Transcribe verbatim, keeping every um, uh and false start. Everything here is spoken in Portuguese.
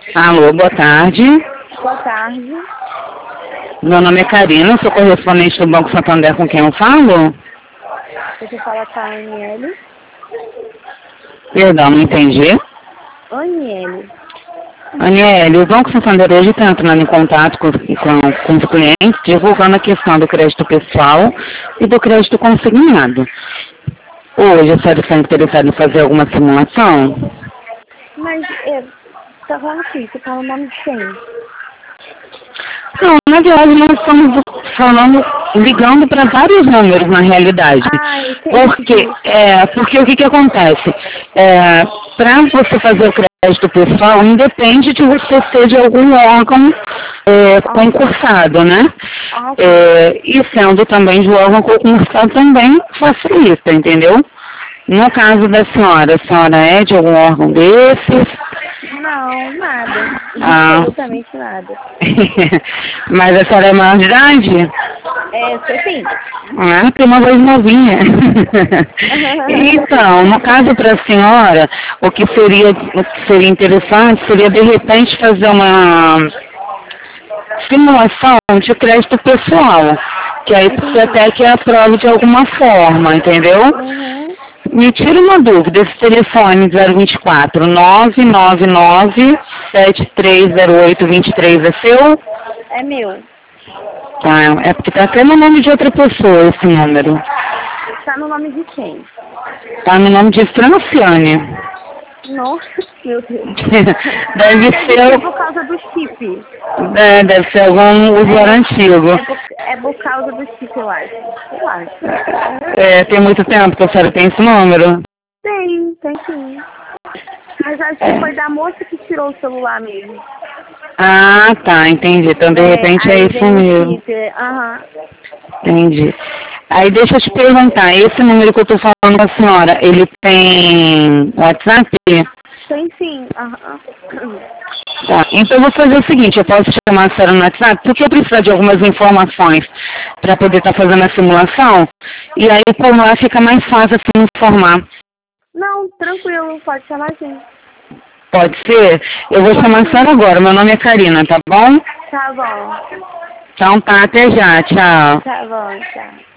Alô, boa tarde. Boa tarde. Meu nome é Karina, sou correspondente do Banco Santander, com quem eu falo? Você fala com a Aniele? Perdão, não entendi. Aniele. Aniele, o Banco Santander hoje está entrando em contato com, com, com os clientes, divulgando a questão do crédito pessoal e do crédito consignado. Hoje, a senhora está interessada em fazer alguma simulação? Mas, é, tá falando aqui, você fala o nome de quem? Não, na verdade nós estamos falando, ligando para vários números na realidade. Ah, entendi. Porque, é, porque o que, que acontece? É, para você fazer o crédito pessoal, independe de você ser de algum órgão é, concursado, né? Ah, sim. É, e sendo também de órgão concursado também facilita, entendeu? No caso da senhora, a senhora é de algum órgão desses? Não, nada. Ah. Absolutamente nada. Mas a senhora é maior de idade? É, sou sim. Ah, tem uma voz novinha. Então, no caso para a senhora, o que seria, o que seria interessante seria de repente fazer uma simulação de crédito pessoal, que aí você até que aprove de alguma forma, entendeu? Uhum. Me tira uma dúvida, esse telefone zero vinte e quatro, nove nove nove, sete três zero oito, dois três é seu? É meu. Tá, é porque tá até no nome de outra pessoa esse número. Tá no nome de quem? Tá no nome de Franciane. Nossa, meu Deus. Deve Deve ser, ser por causa do chip. é, deve ser algum usuário antigo. É por, é por causa do chip, eu acho. Eu acho. É, tem muito tempo que a senhora tem esse número? Tem, tem sim. Mas acho que foi da moça que tirou o celular mesmo. Ah, tá, entendi. Então, de repente, é aí isso vem o mesmo. chip. Aham. Entendi. Aí, deixa eu te perguntar, esse número que eu tô falando com a senhora, ele tem WhatsApp? Tem sim. Aham. Tá, então eu vou fazer o seguinte, eu posso chamar a senhora no WhatsApp, porque eu preciso de algumas informações para poder estar tá fazendo a simulação, e aí por lá fica mais fácil assim informar. Não, tranquilo, pode chamar sim. Pode ser? Eu vou chamar a senhora agora, meu nome é Karina, tá bom? Tá bom. Então tá, até já, tchau. Tá bom, tchau.